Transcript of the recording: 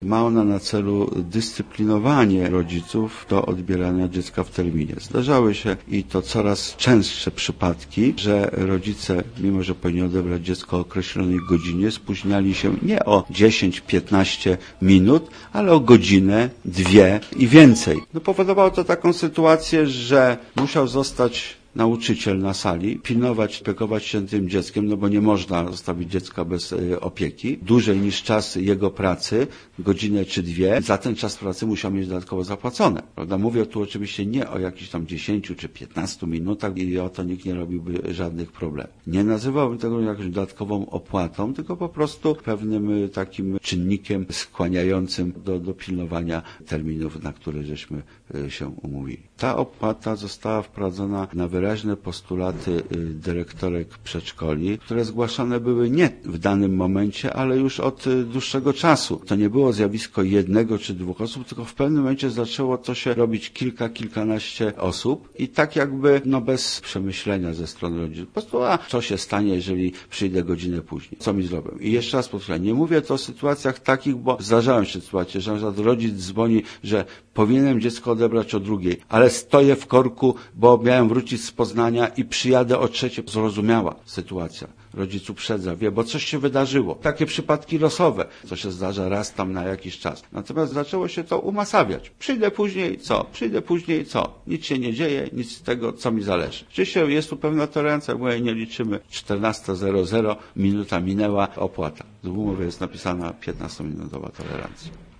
Ma ona na celu dyscyplinowanie rodziców do odbierania dziecka w terminie. Zdarzały się i to coraz częstsze przypadki, że rodzice, mimo że powinni odebrać dziecko o określonej godzinie, spóźniali się nie o 10-15 minut, ale o godzinę, 2 i więcej. Powodowało to taką sytuację, że musiał zostać nauczyciel na sali, pilnować, opiekować się tym dzieckiem, bo nie można zostawić dziecka bez opieki, dłużej niż czas jego pracy, godzinę czy 2, za ten czas pracy musiał mieć dodatkowo zapłacone. Prawda? Mówię tu oczywiście nie o jakichś tam 10 czy 15 minutach i o to nikt nie robiłby żadnych problemów. Nie nazywałbym tego jakąś dodatkową opłatą, tylko po prostu pewnym takim czynnikiem skłaniającym do pilnowania terminów, na które żeśmy się umówili. Ta opłata została wprowadzona na wyraźne postulaty dyrektorek przedszkoli, które zgłaszane były nie w danym momencie, ale już od dłuższego czasu. To nie było zjawisko jednego czy 2 osób, tylko w pewnym momencie zaczęło to się robić kilkanaście osób i tak jakby bez przemyślenia ze strony rodziców. Po prostu, co się stanie, jeżeli przyjdę godzinę później? Co mi zrobią? I jeszcze raz podkreślam, nie mówię to o sytuacjach takich, bo zdarzają się sytuacje, że na przykład rodzic dzwoni, że powinienem dziecko odebrać o 2, ale stoję w korku, bo miałem wrócić z Poznania i przyjadę o 3. Zrozumiała sytuacja. Rodzic uprzedza, wie, bo coś się wydarzyło. Takie przypadki losowe, co się zdarza raz tam na jakiś czas. Natomiast zaczęło się to umasawiać. Przyjdę później, co? Przyjdę później, co? Nic się nie dzieje, nic z tego, co mi zależy. Oczywiście jest tu pewna tolerancja, bo jej nie liczymy. 14:00, minuta minęła, opłata. W umowie jest napisana 15-minutowa tolerancja.